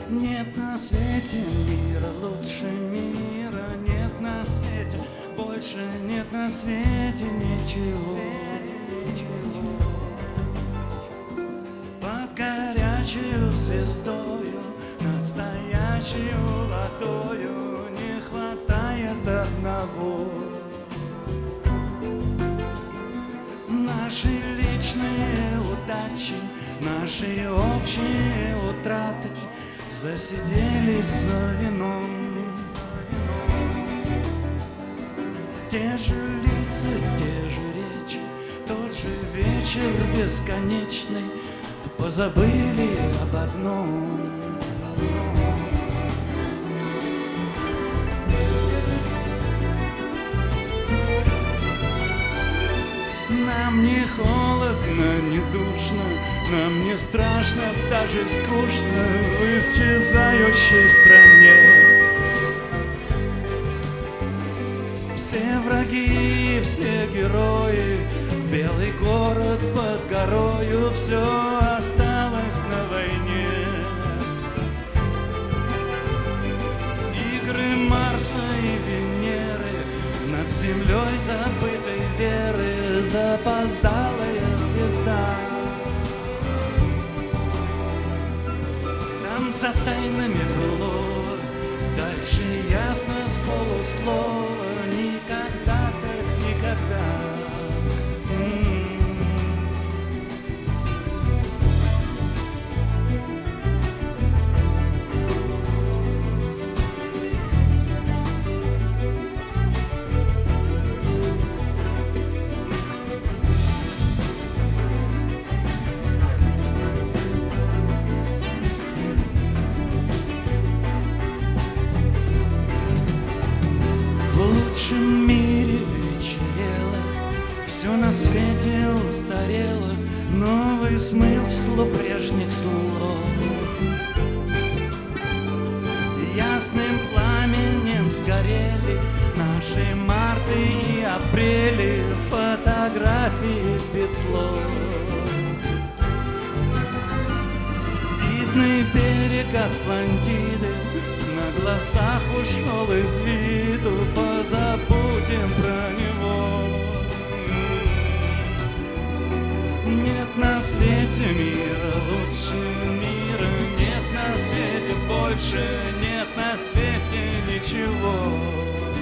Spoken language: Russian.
Нет на свете мира лучше мира, нет на свете, больше нет на свете ничего. Под горячей звездою, над стоячей водою не хватает одного. Наши личные удачи, наши общие утраты засиделись за вином. Те же лица, те же речи, тот же вечер бесконечный, позабыли об одном. Нам не холодно, не душно, нам не страшно, даже скучно в исчезающей стране. Все враги, все герои, белый город под горою, все осталось на войне. Игры Марса и Венеры, над землей забытой веры запоздалая звезда. Там за тайнами былого дальше ясно с полуслова, никогда как никогда. В лучшем мире вечерело, все на свете устарело, новый смысл прежних слов. Ясным пламенем сгорели наши марты и апрели, фотографии петлов. Дивный берег Атлантиды на глазах ушел из виду, позабудем про него. Нет на свете мира лучше мира, нет на свете больше, нет на свете ничего.